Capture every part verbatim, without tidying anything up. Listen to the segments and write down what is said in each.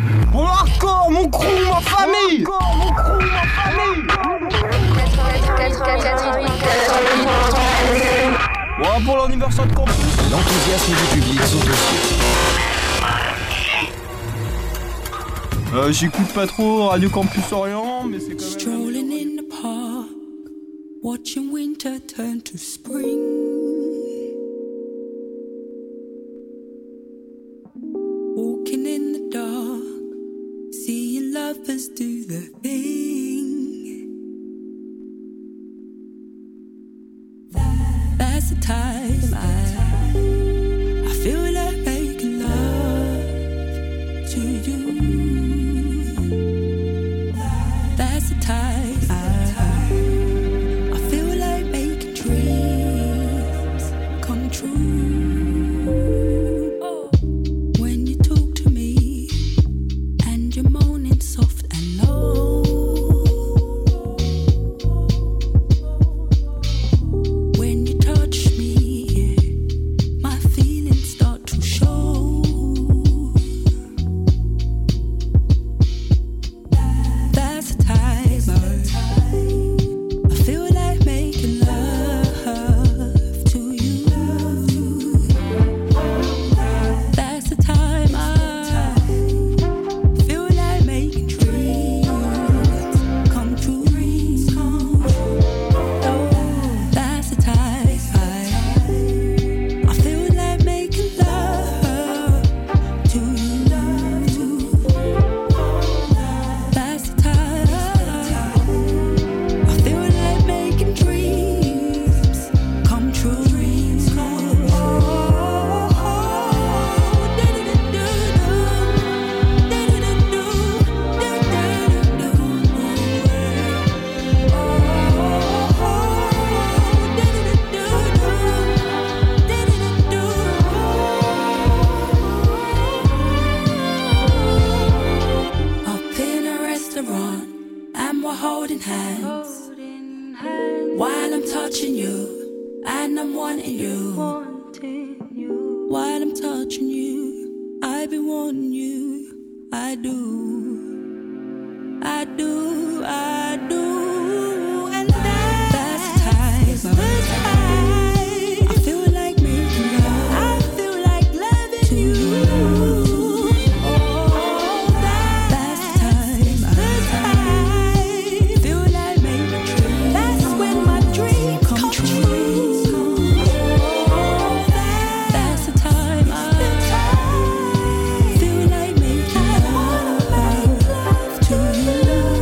Mon hardcore, mon crew, ma famille. Mon hardcore, mon crew, ma famille. Ouais, pour l'anniversaire de campus. L'enthousiasme du public saute aux cieux. Euh, j'écoute pas trop Radio Campus Orient, mais c'est quand même... Strolling in the park, watching winter turn to spring. Walking in the dark, seeing lovers do the thing. That's the time I, I feel like making love to you. That's the time I, I feel like making dreams come true. When you talk to me and you're moaning soft and low. When you touch me, yeah, my feelings start to show. That's the time I feel like making love to you. That's the time I feel like making dreams come true. Oh, that's the time I I feel like making love to you. That's the time I feel like making dreams come true. Up in a restaurant and we're holding hands while I'm touching you and I'm wanting you. While I'm touching you, I be wanting you. I do, I do, I do, and that's the time. I feel like making love. I feel like loving you. Oh, that's the time. I feel like making dreams. That's when my dream come true. That's the time I feel like making love to you.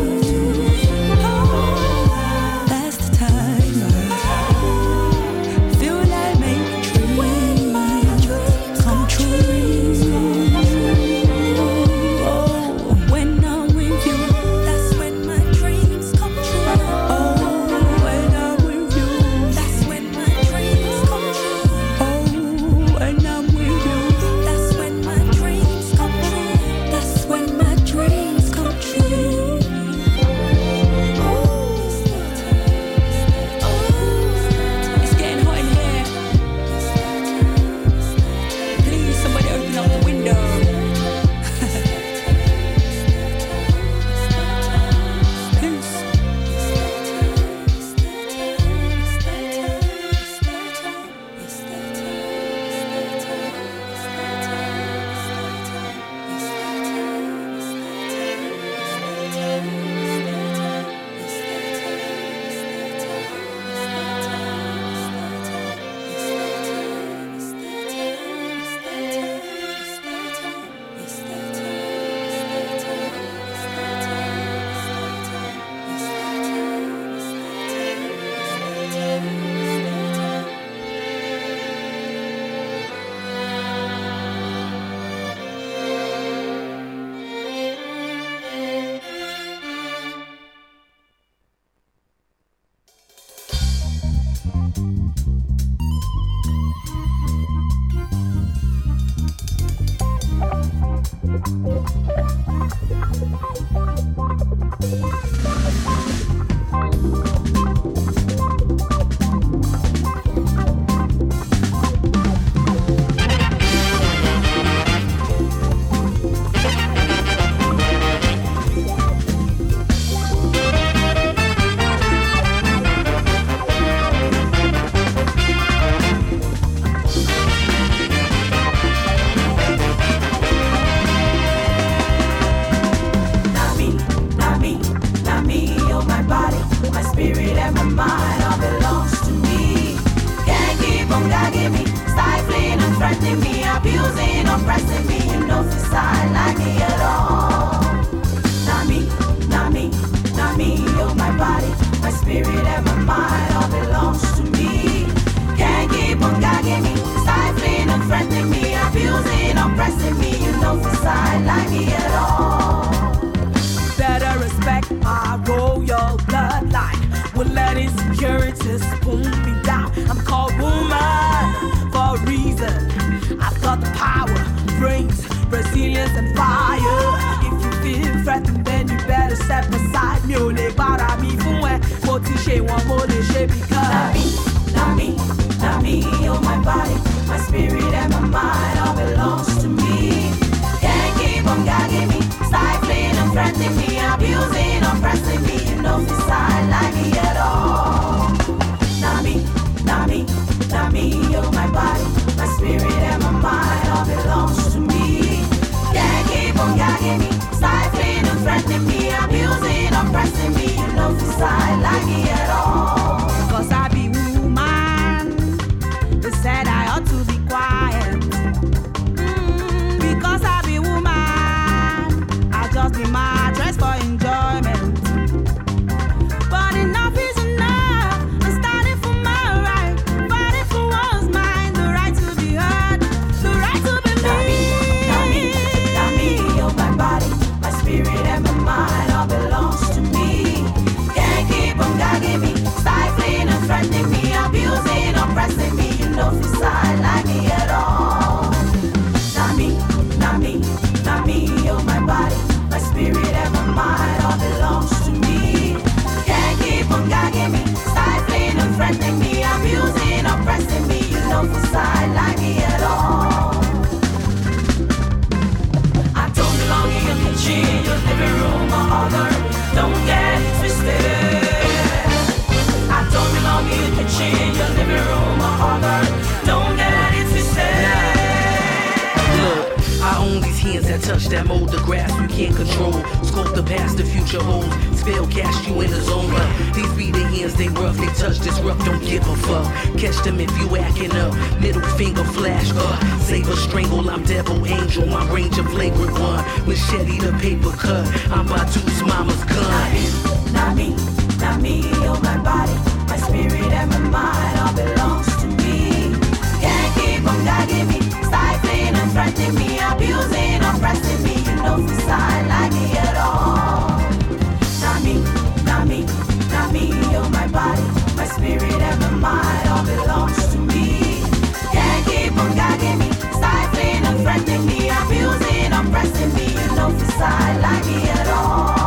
That's the time I feel like making dreams come true. Oh, when I'm with you, that's when my dreams come true. Oh, when I'm with you, that's when my dreams come true. Oh, when I'm with you, that's when my dreams come true. That's when my dreams come true. It's getting hot in here. Please, somebody open up the window. Please. threatening me, abusing, oppressing me. You know, decide like me at all. Cause I be woman, they said I ought to be quiet. Mm, because I be woman, I just be my dress for enjoyment. But enough is enough. I'm standing for my right, fighting for what's mine, the right to be heard, the right to be me. Not me, not me, oh my body, my spirit and my mind all belongs to me. Can't keep on gagging me, stifling and threatening me, abusing, oppressing me. You know, if side like me at all. Not me, not me, not me, oh my body, my spirit and my mind all belongs to me. Can't keep on gagging me, stifling and threatening me, abusing, oppressing me. You know, if side like me at all. I don't belong in your kitchen, your living room, or other. Don't get it twisted. I don't belong in your kitchen, your living room, or other. Don't get it twisted. Look, I own these hands that touch that mold the grass we can't control. Sculpt the past, the future holds. Spell cast you in the zone. But these be the hands they rough, they touch disrupt, don't give a fuck. Catch them if you acting up. Middle finger flash up. Saber strangle, I'm devil angel. My range of flagrant one. Machete the paper cut. I'm Batu's mama's gun. Not me, not me, oh my body, my spirit and my mind all belongs to me. Can't keep on gagging me, stifling and threatening me, abusing, oppressing me. You know, if side like me at all. Not me, not me, not me, oh my body, my spirit and my mind all belongs to me. Can't keep on gagging me, stifling and threatening me, abusing, oppressing me. You know, if side like me at all.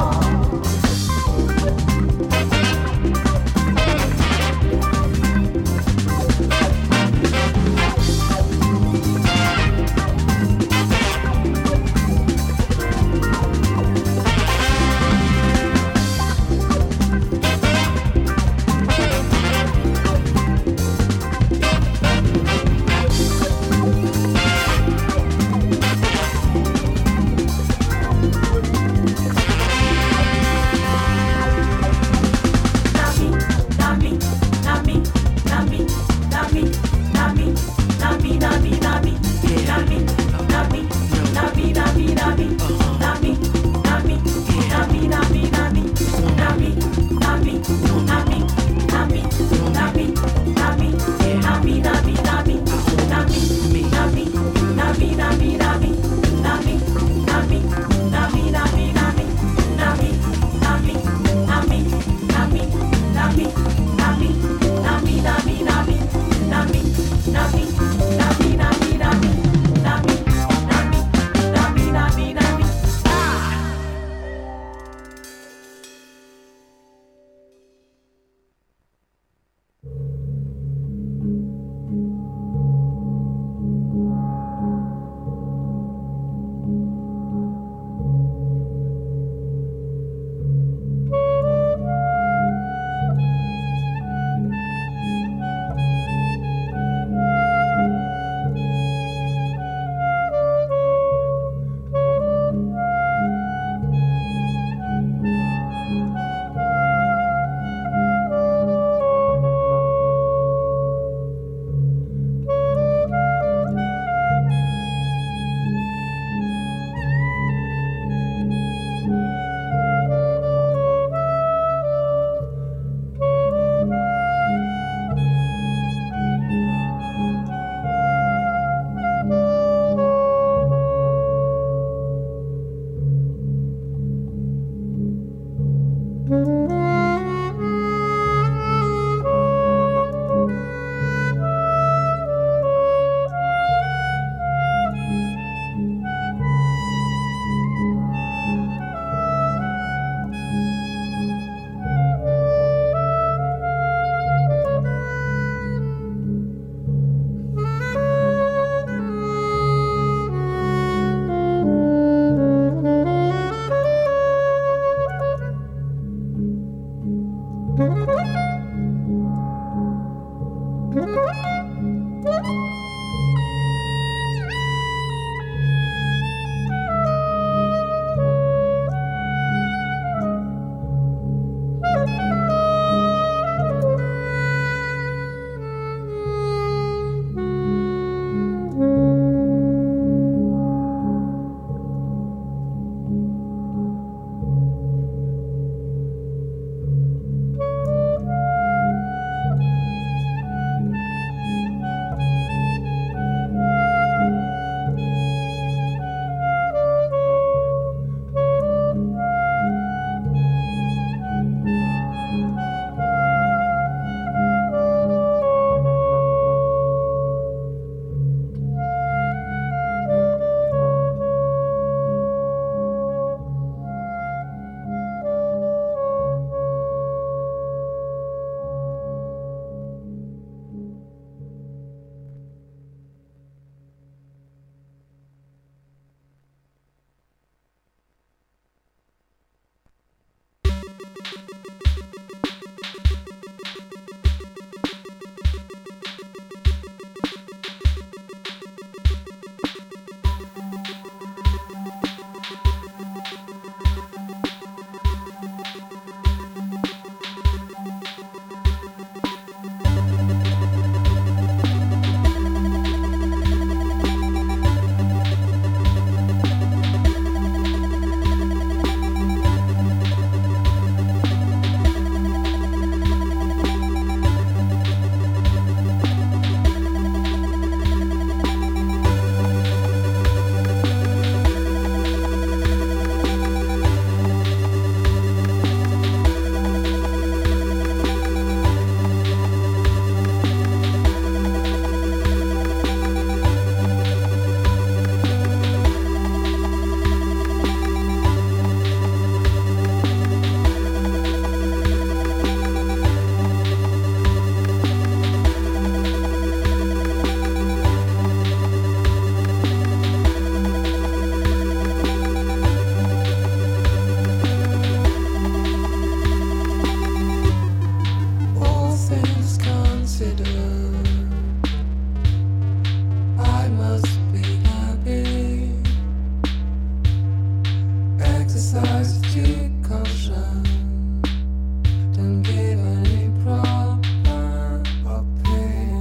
exercise due caution. Don't give any proper opinion.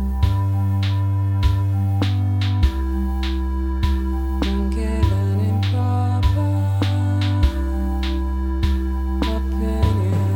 Don't give any proper opinion.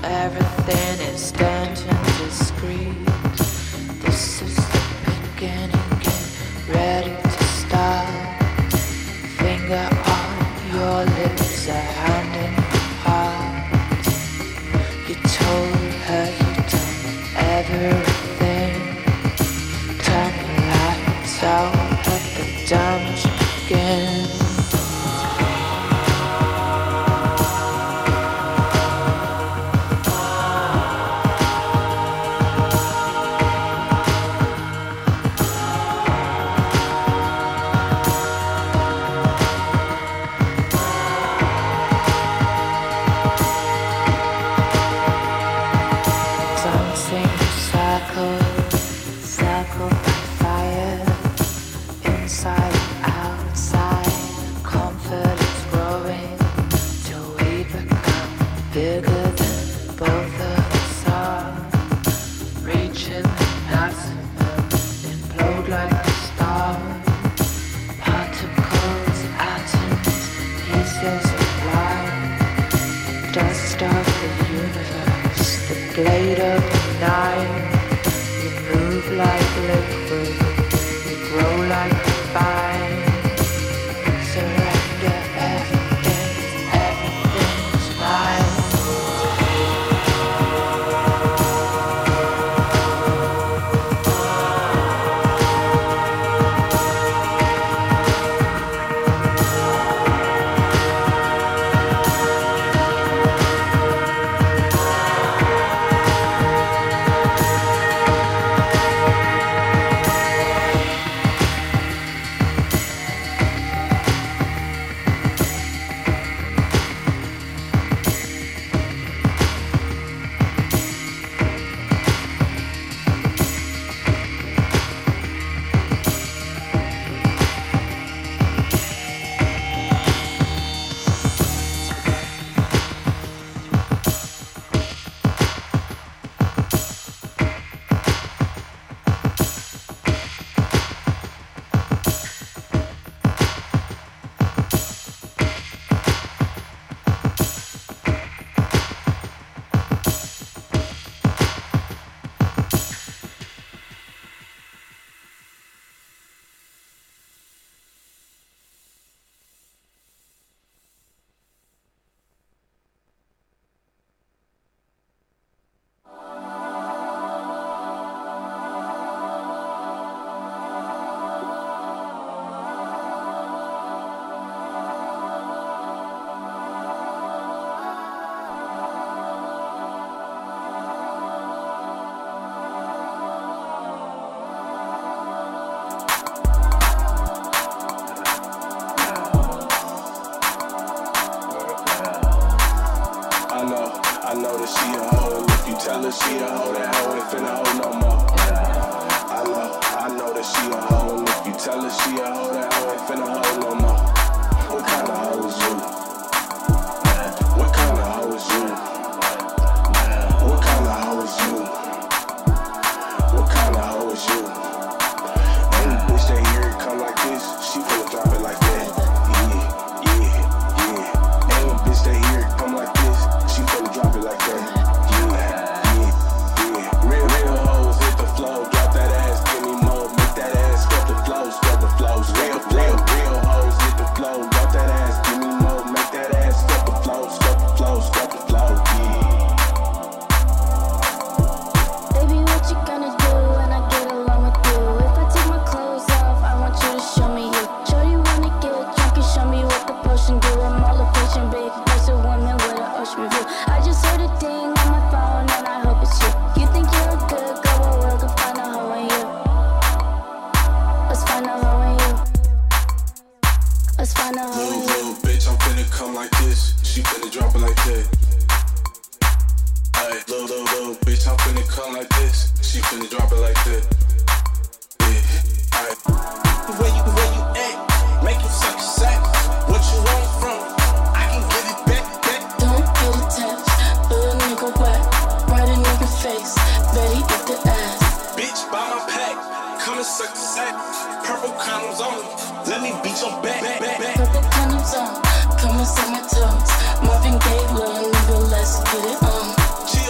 everything is stanch and discreet. This is the beginning, get ready to start. Finger on your lips, a hand in your heart. You told her you'd done everything. Turn the lights out, let the damage begin. Purple condoms on, come and suck my toes. Marvin Gaye, little nigga, let's get it on.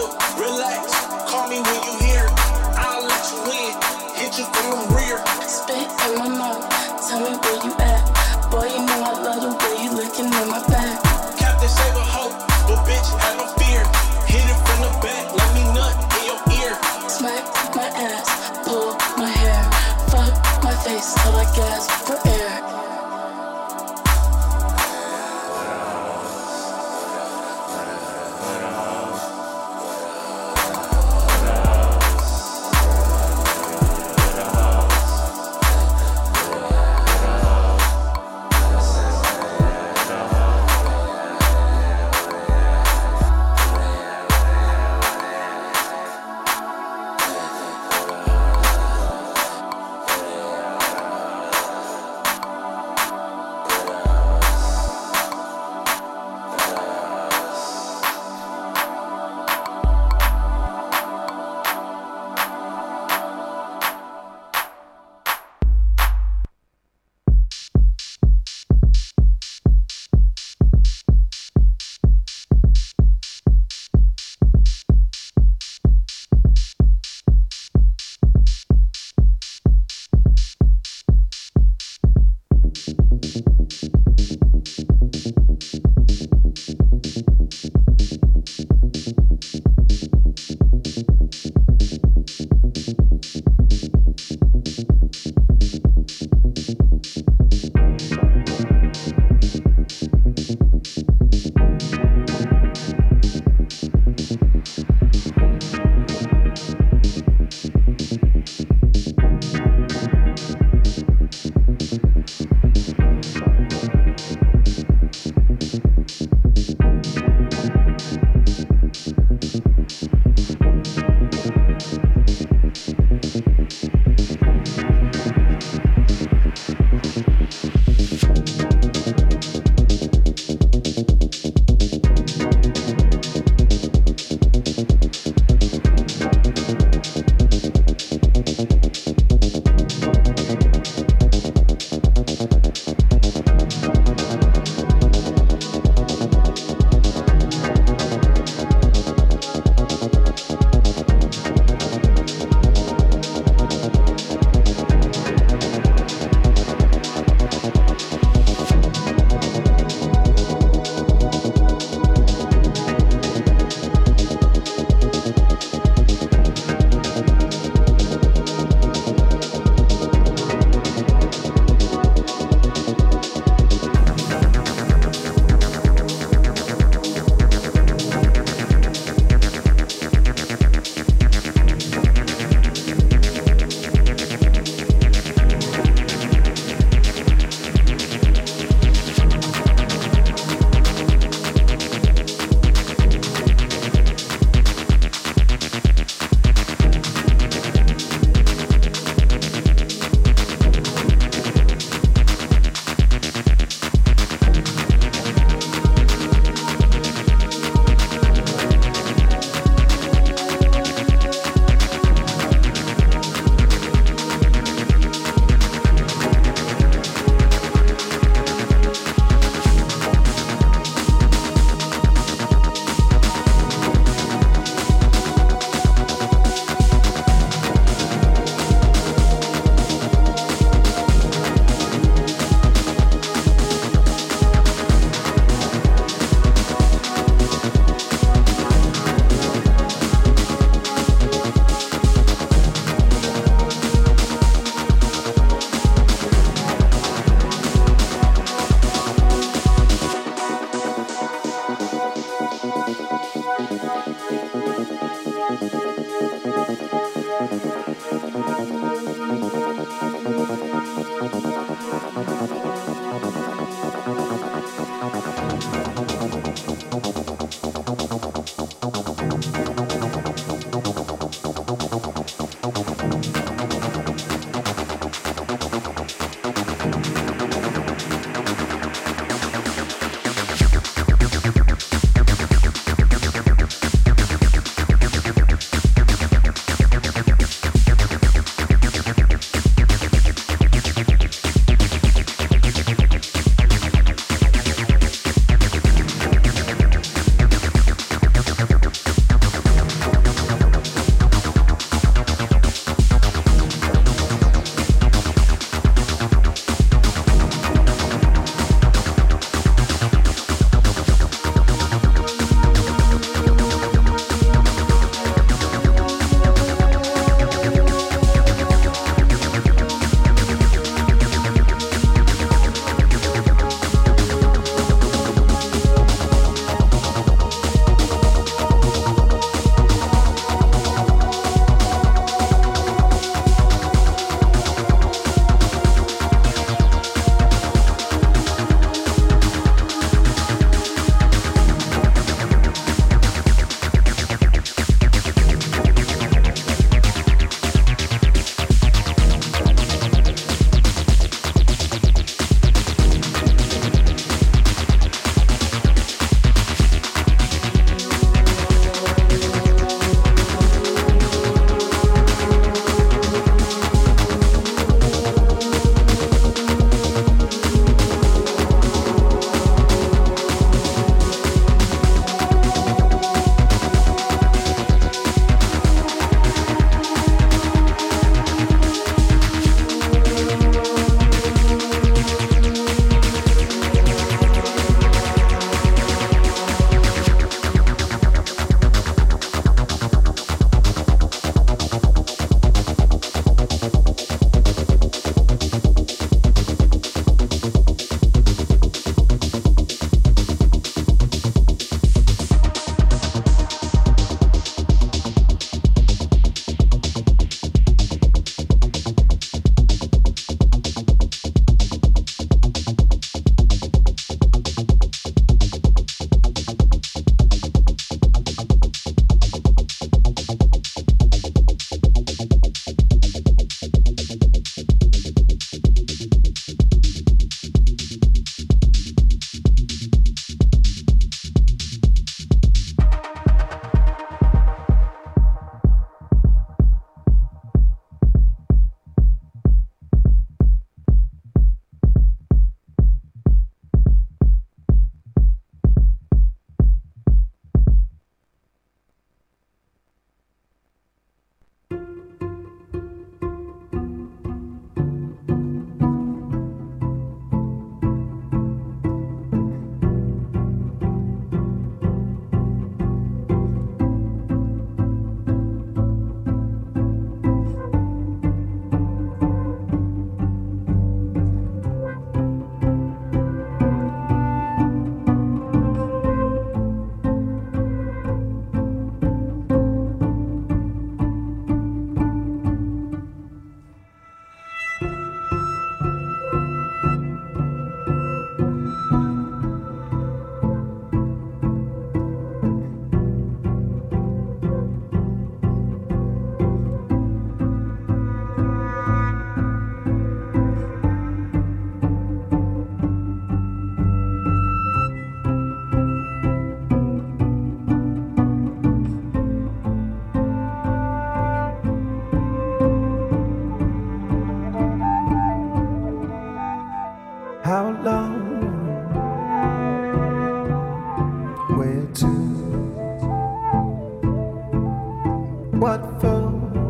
What for?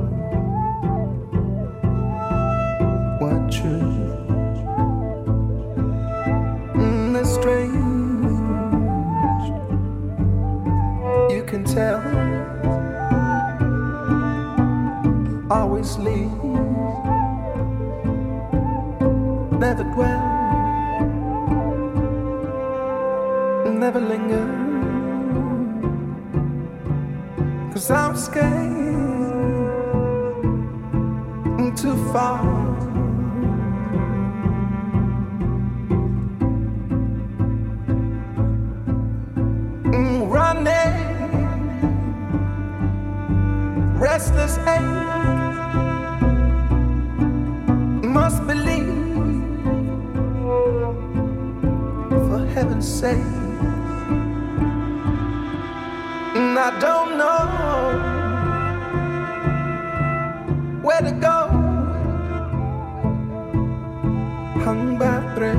What true? Mm, it's strange. You can tell. Always leave. Never dwell. Never linger. 'Cause I'm scared. Too far. Mm, running, restless ache. Must believe, for heaven's sake. And I don't know where to go. Hung by thread,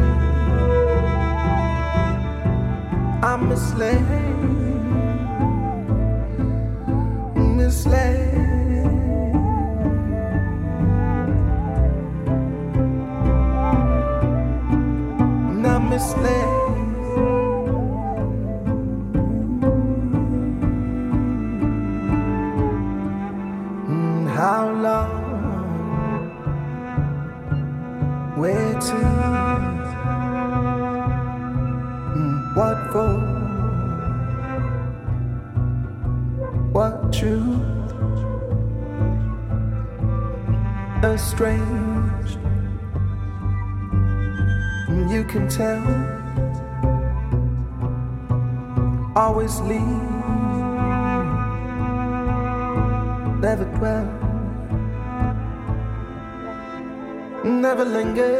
I'm misled, misled. And I'm misled. Mm, how long? Where to? Mm, what for? What truth? Estranged. Mm, you can tell. Always leave. Never dwell. Never linger.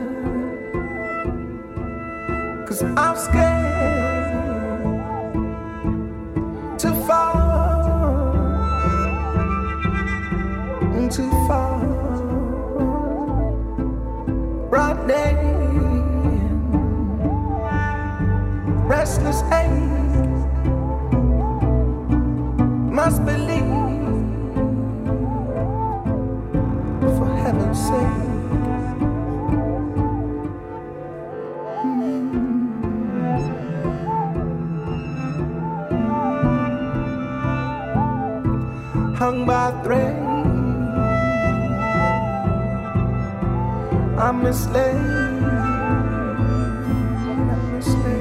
'Cause I'm scared. Too far. Too far. Running. Restless ache. Must believe. For heaven's sake. Hung by a thread, I'm misled, I'm misled.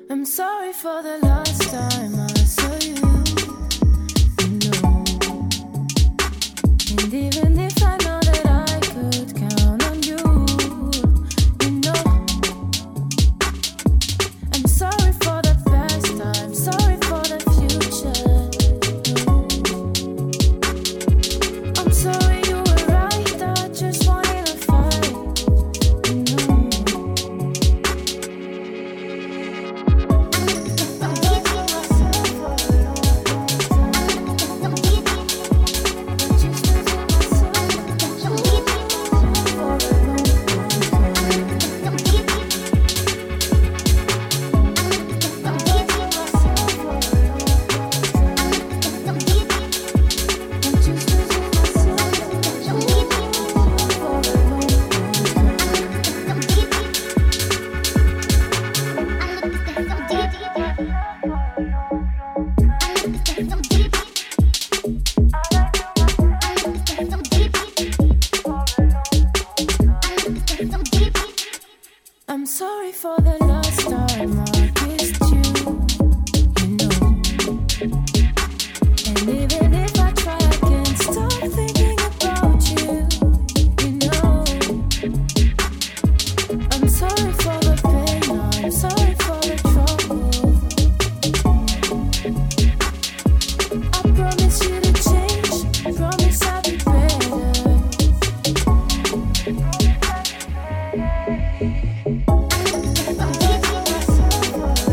I'm sorry for the last time I saw you, you know. And even if I know that I could count on you, you know. I'm sorry for the past time, sorry for the future. I'm sorry you were right, I just wanted to fight, you know. I'm sorry for the last time I kissed you, you know. And even if I try, I can't stop thinking about you, you know. I'm sorry for the pain, I'm sorry for the trouble. I promise you to change, promise I'll be better. I'm giving myself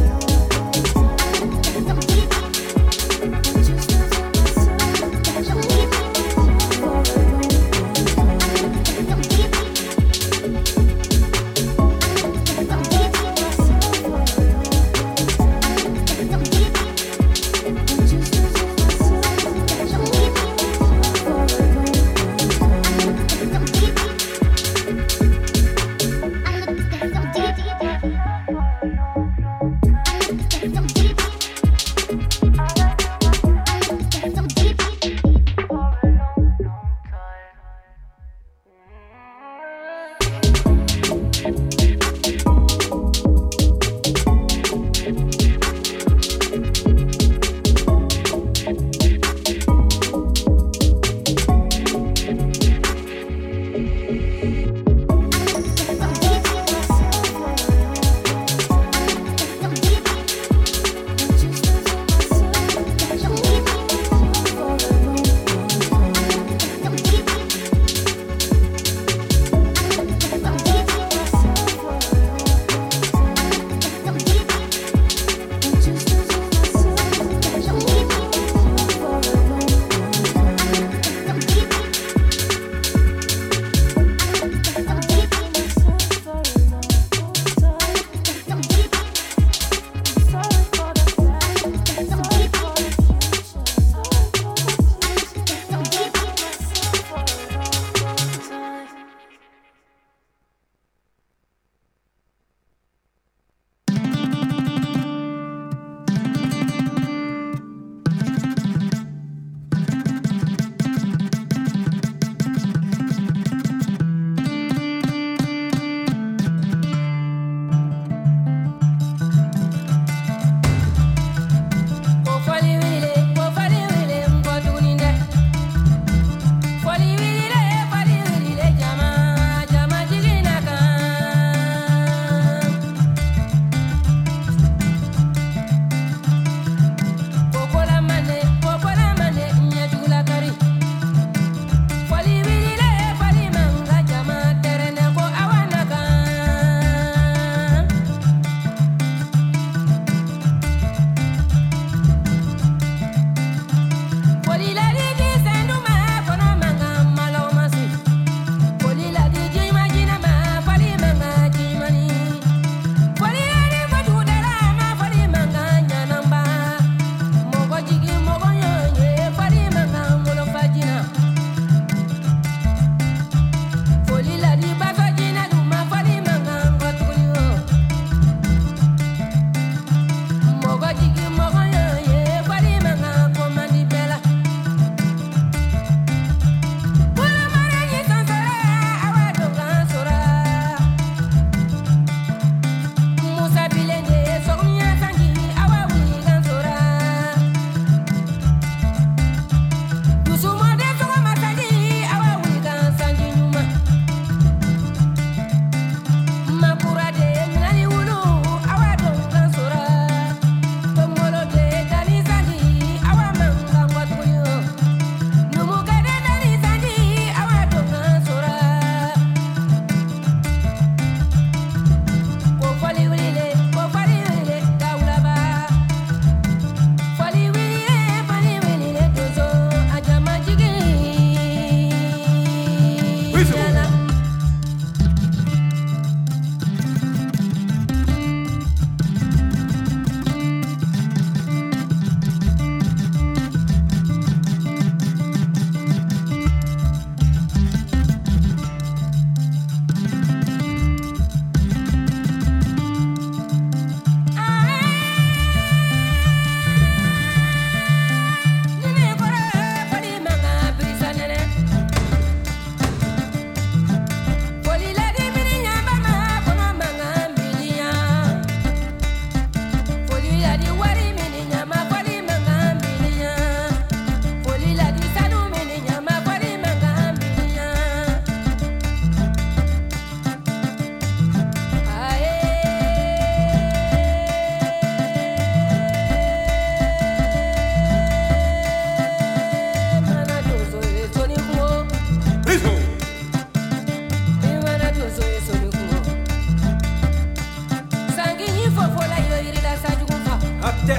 Te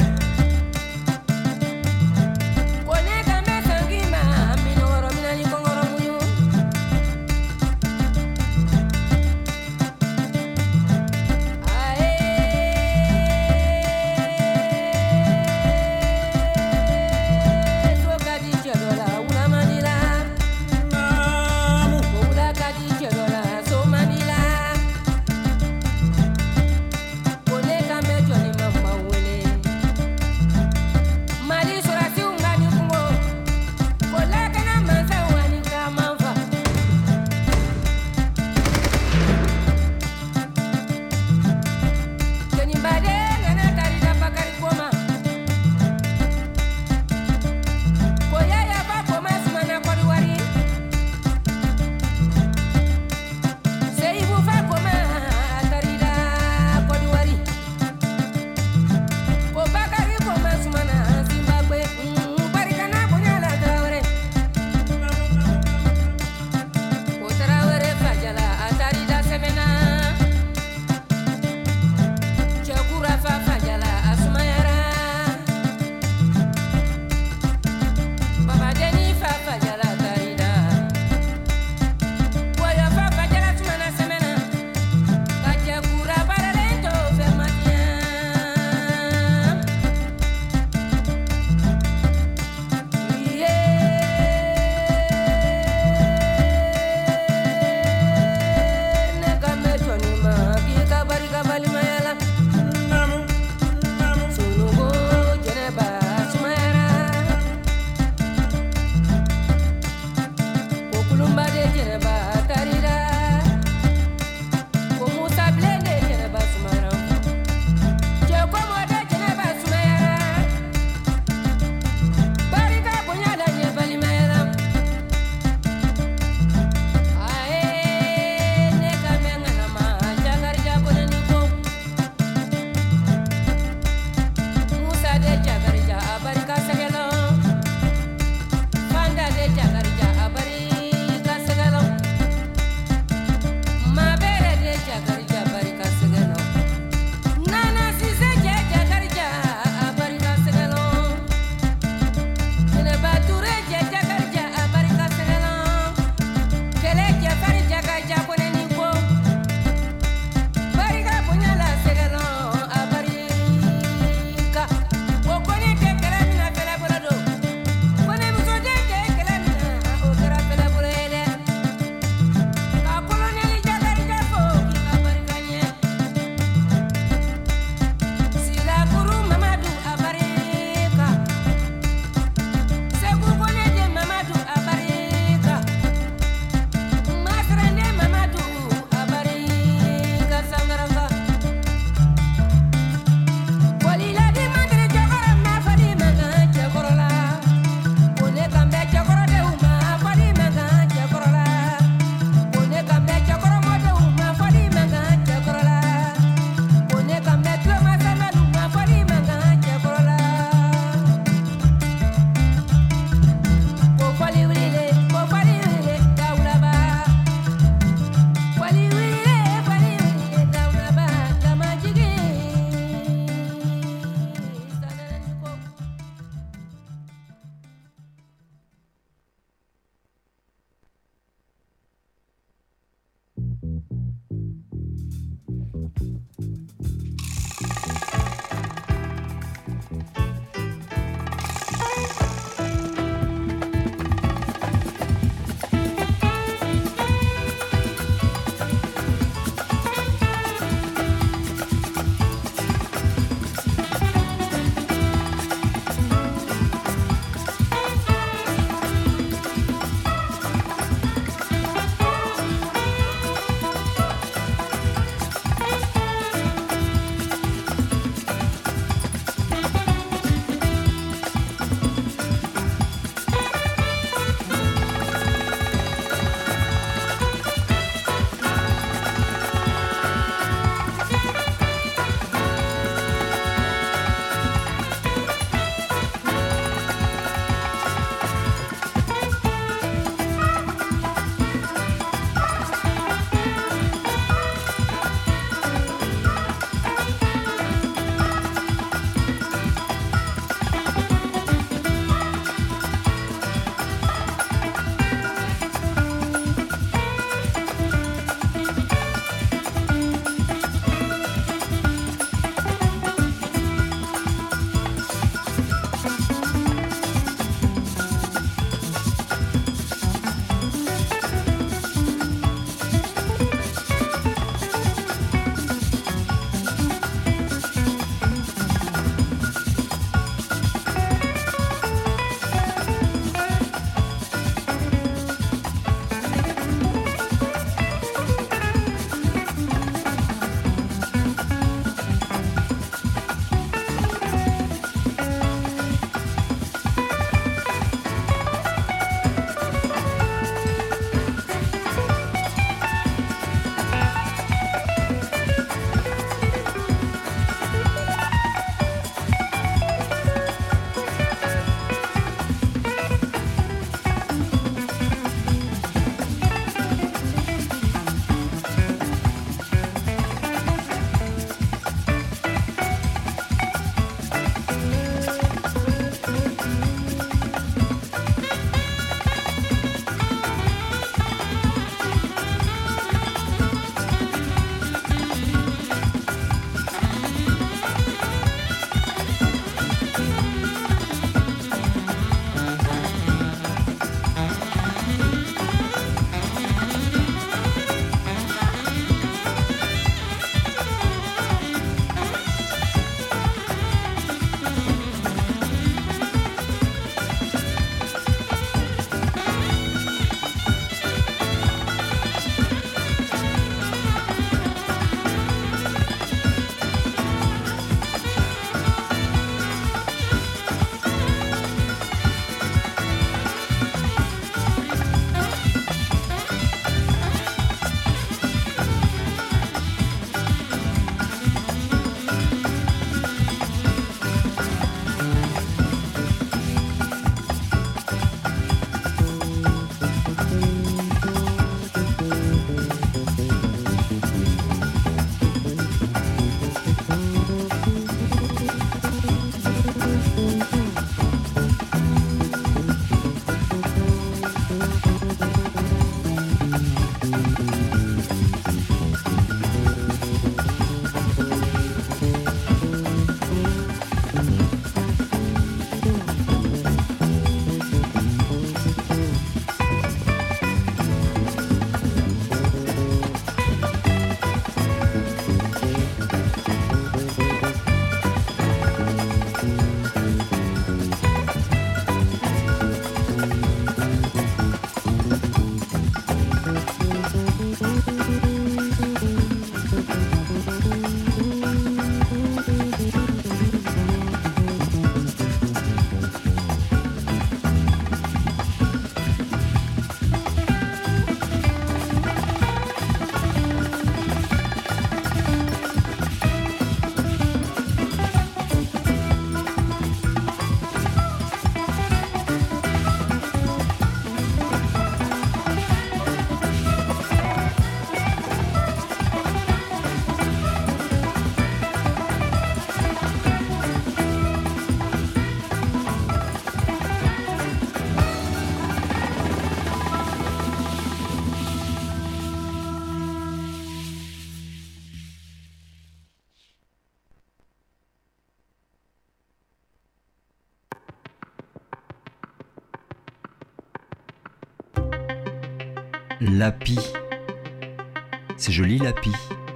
Lapi. C'est joli, Lapi.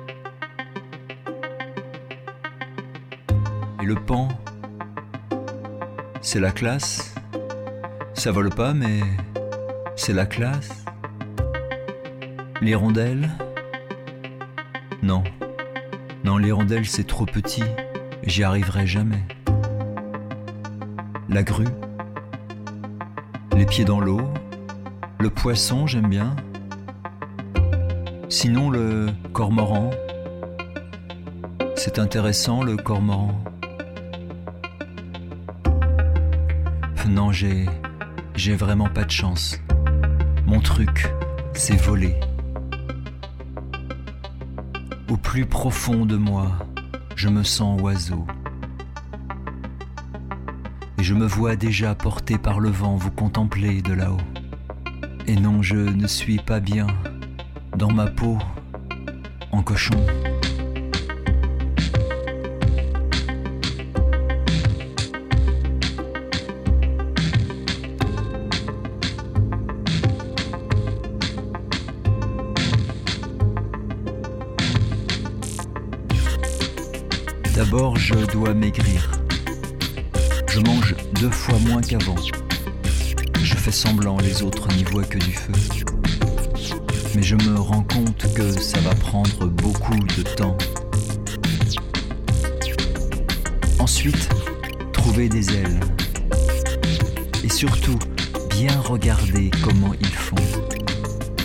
Et le pan, c'est la classe. Ça vole pas, mais c'est la classe. L'hirondelle, non. Non, l'hirondelle, c'est trop petit. J'y arriverai jamais. La grue, les pieds dans l'eau, le poisson, j'aime bien. Sinon, le cormoran, c'est intéressant, le cormoran. Non, j'ai, j'ai vraiment pas de chance. Mon truc, c'est voler. Au plus profond de moi, je me sens oiseau. Et je me vois déjà porté par le vent vous contempler de là-haut. Et non, je ne suis pas bien dans ma peau en cochon. D'abord, je dois maigrir. Je mange deux fois moins qu'avant. Je fais semblant, les autres n'y voient que du feu. Mais je me rends compte que ça va prendre beaucoup de temps. Ensuite, trouver des ailes. Et surtout, bien regarder comment ils font.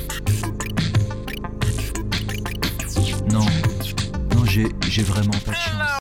Non, non, j'ai, j'ai vraiment pas de chance.